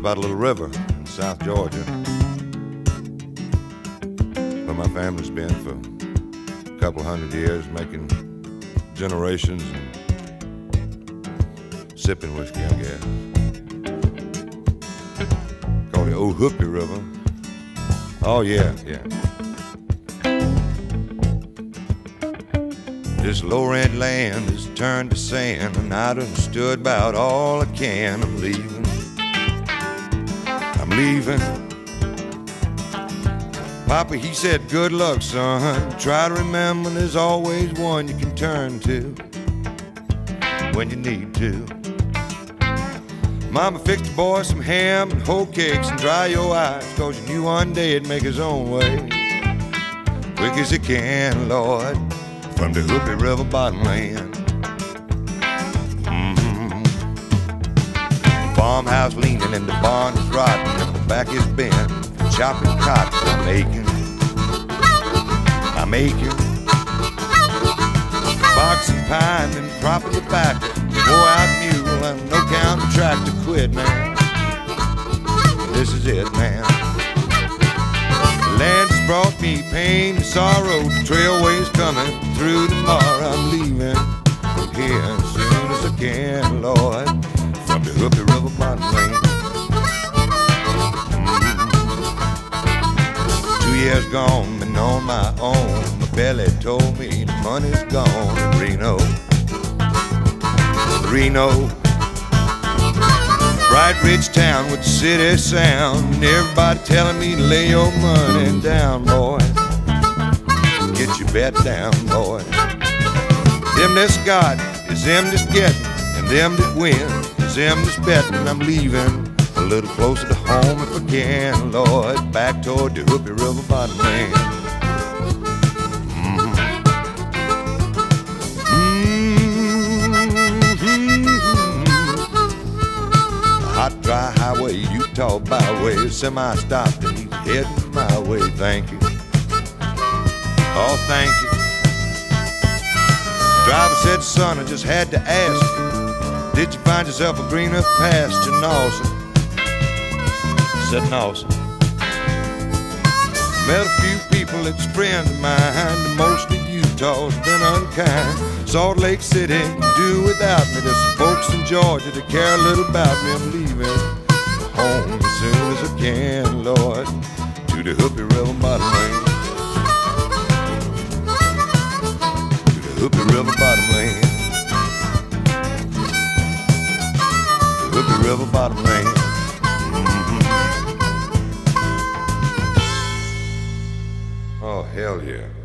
about a little river in South Georgia where my family's been for a couple hundred years, making generations and sipping whiskey, I guess. Called the Old Hoopie River. Oh, yeah. This low-rent land is turned to sand, and I done stood about all I can. I'm leaving. Papa, he said, good luck, son. Try to remember there's always one you can turn to when you need to. Mama fixed the boy some ham and whole cakes and dry your eyes, 'cause you knew one day it'd make his own way, quick as it can, Lord, from the Hoopie River bottomland. Farmhouse leaning and the barn is rotten and the back is bent, chopping cotton. I'm aching, boxing pine and propping tobacco, wore out mule and no counting tractor. Quit, man. This is it, man. The land has brought me pain and sorrow. The trailway's coming through tomorrow. I'm leaving from here as soon as I can, Lord, from the Hoopie River bottomland. 2 years gone, been on my own. My belly told me the money's gone in Reno. Bright rich town with the city sound, and everybody telling me to lay your money down, boy. Get your bet down, boy. Them that's got is them that's getting, and them that win is them that's betting. I'm leaving a little closer to home if I can, Lord, back toward the Hoopie River bottomland. Hot, dry highway, Utah byway, semi-stopped and he's heading my way. Thank you. Oh, thank you. Driver said, son, I just had to ask you, did you find yourself a greener pasture? No, sir. Said no, sir. Met a few people that's friends of mine, mostly Utah's been unkind. Salt Lake City can do without me. There's some folks in Georgia that care a little about me. I'm leaving home as soon as I can, Lord, to the Hoopie River bottomland. To the Hoopie River bottomland. The Hoopie River bottomland. Oh, hell yeah.